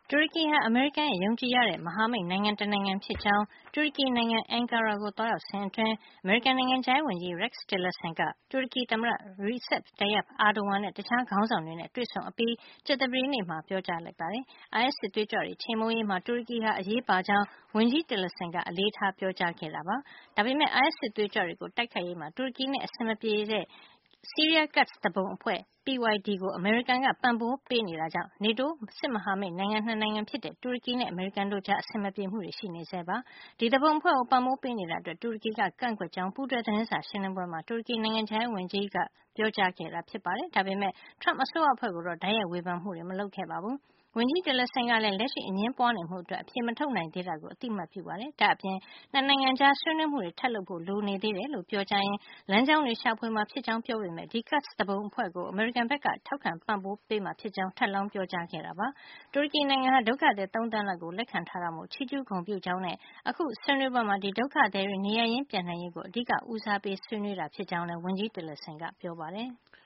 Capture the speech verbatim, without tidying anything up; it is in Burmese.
တူရကီဟာ အမေရိကန်ရဲ့ယုံကြည်ရတဲ့မဟာမိတ်နိုင်ငံတနိုင်ငံဖြစ်ကြောင်း တူရကီနိုင်ငံ Ankara ကိုသွားရောက်စဉ်အတွင်း အမေရိကန်နိုင်ငံခြားရေးဝန်ကြီး Rex Tillerson က တူရကီသမ္မတ Recep Tayyip Erdogan နဲ့ တခြားခေါင်းဆောင်တွေနဲ့ တွေ့ဆုံအပြီး ကြာသပတေးနေ့မှာ ပြောကြားလိုက်ပါတယ်။ အိုင်အက်စ် စစ်သွေးကြွတွေချေမှုန်းရေးမှာ တူရကီဟာ အရေးပါကြောင်း ဝန်ကြီး Tillerson က အလေးထားပြောကြားခဲ့တာပါ။ ဒါပေမယ့် အိုင်အက်စ် စစ်သွေးကြွတွေကို တိုက်ခိုက်ရေးမှာ တူရကီနဲ့ အဆင်မပြေတဲ့ ဆီးရီးယား Kurds သူပုန်အဖွဲ့ P Y D ကို အမေရိကန်က ပံ့ပိုးပေးနေတာကြောင့် NATO စစ်မဟာမိတ်နိုင်ငံ ၂ နိုင်ငံဖြစ်တဲ့ တူရကီနဲ့ အမေရိကန်တို့ကြား အဆင်မပြေမှုတွေ ရှိနေဆဲပါ။ ဒီသူပုန်အဖွဲ့ကို ပံ့ပိုးပေးနေတာအတွက် တူရကီက ကန့်ကွက်ကြောင်း ပူးတွဲသတင်းစာရှင်းလင်းပွဲမှာ တူရကီနိုင်ငံခြားရေးဝန်ကြီး Mevlut Cavusoglu ကပြောကြားခဲ့တာဖြစ်ပါတယ်။ ဒါပေမယ့် Trump အစိုးရအဖွဲ့ကိုတော့ တိုက်ရိုက်ဝေဖန်မှုတွေ မလုပ်ခဲ့ပါဘူး။ ဝန်ကြီး Tillerson ကလည်း လက်ရှိအငြင်းပွါးနေမှုအတွက် အဖြေမထုတ်နိုင်သေးတာကို အသိမှတ်ပြုပါတယ်။ ဒါ့အပြင် ၂ နိုင်ငံကြား ဆွေးနွေးမှုတွေ ထပ်လုပ်ဖို့ လိုနေသေးတယ်လို့ ပြောကြားရင်း လမ်းကြောင်းတွေ ရှာဖွေမှာ ဖြစ်ကြောင်း ပြောပေမယ့် ဒီ Kurds သူပုန်အဖွဲ့ကို အမေရိကန်ဘက်က ထောက်ခံပံ့ပိုးပေးမှာ ဖြစ်ကြောင်း ထပ်လောင်း ပြောကြားခဲ့တာပါ။ တူရကီနိုင်ငံဟာ ဒုက္ခသည် သုံးသန်းလောက်ကို လက်ခံထားတာမို့ ချီးကျူးဂုဏ်ပြုကြောင်းနဲ့ အခုဆွေးနွေးပွဲမှာ ဒီဒုက္ခသည်တွေ နေရပ်ရင်းပြန်နိုင်ရေးကို အဓိကဦးစားပေးဆွေးနွေးတာ ဖြစ်ကြောင်းလည်း ဝန်ကြီး Tillerson ကပြောပါတယ်။